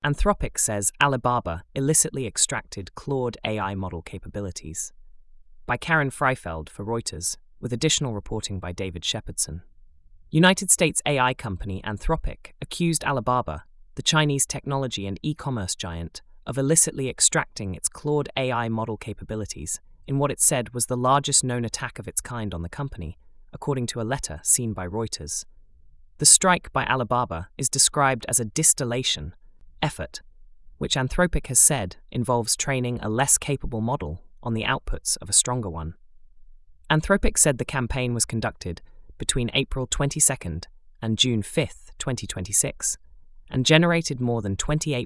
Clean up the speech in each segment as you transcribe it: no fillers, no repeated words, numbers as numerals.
Anthropic says Alibaba illicitly extracted Claude AI model capabilities. By Karen Freifeld for Reuters, with additional reporting by David Shepardson. United States AI company Anthropic accused Alibaba, the Chinese technology and e-commerce giant, of illicitly extracting its Claude AI model capabilities in what it said was the largest known attack of its kind on the company, according to a letter seen by Reuters. The strike by Alibaba is described as a distillation effort, which Anthropic has said involves training a less capable model on the outputs of a stronger one. Anthropic said the campaign was conducted between April 22nd and June 5th, 2026, and generated more than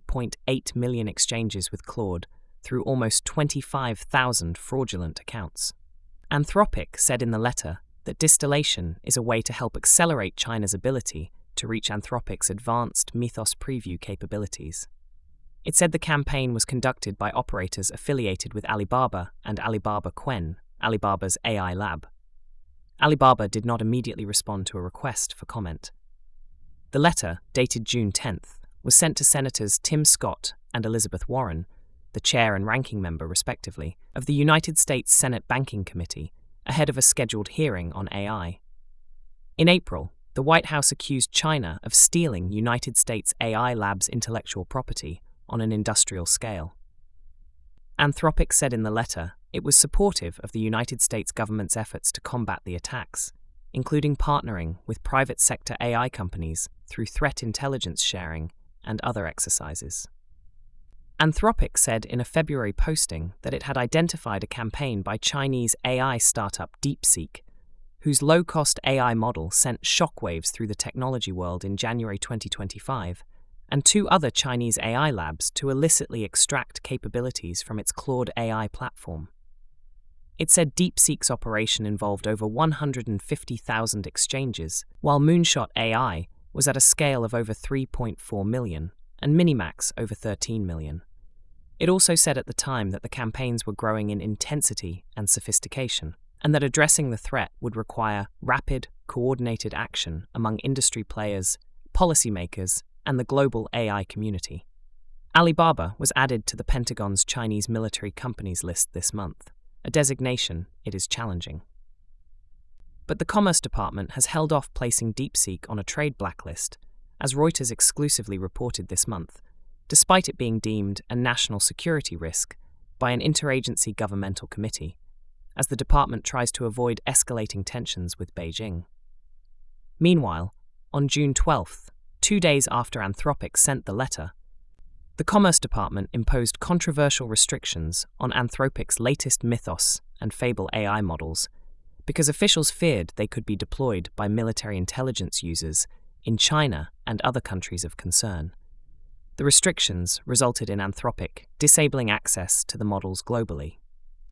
28.8 million exchanges with Claude through almost 25,000 fraudulent accounts. Anthropic said in the letter that distillation is a way to help accelerate China's ability to reach Anthropic's advanced Mythos preview capabilities. It said the campaign was conducted by operators affiliated with Alibaba and Alibaba Qwen, Alibaba's AI lab. Alibaba did not immediately respond to a request for comment. The letter, dated June 10th, was sent to Senators Tim Scott and Elizabeth Warren, the chair and ranking member, respectively, of the United States Senate Banking Committee, ahead of a scheduled hearing on AI. In April, the White House accused China of stealing United States AI labs' intellectual property on an industrial scale. Anthropic said in the letter it was supportive of the United States government's efforts to combat the attacks, including partnering with private sector AI companies through threat intelligence sharing and other exercises. Anthropic said in a February posting that it had identified a campaign by Chinese AI startup DeepSeek, whose low-cost AI model sent shockwaves through the technology world in January 2025, and 2 other Chinese AI labs to illicitly extract capabilities from its Claude AI platform. It said DeepSeek's operation involved over 150,000 exchanges, while Moonshot AI was at a scale of over 3.4 million, and Minimax over 13 million. It also said at the time that the campaigns were growing in intensity and sophistication, and that addressing the threat would require rapid, coordinated action among industry players, policymakers, and the global AI community. Alibaba was added to the Pentagon's Chinese military companies list this month, a designation it is challenging. But the Commerce Department has held off placing DeepSeek on a trade blacklist, as Reuters exclusively reported this month, despite it being deemed a national security risk by an interagency governmental committee, as the department tries to avoid escalating tensions with Beijing. Meanwhile, on June 12th, 2 days after Anthropic sent the letter, the Commerce Department imposed controversial restrictions on Anthropic's latest Mythos and Fable AI models because officials feared they could be deployed by military intelligence users in China and other countries of concern. The restrictions resulted in Anthropic disabling access to the models globally.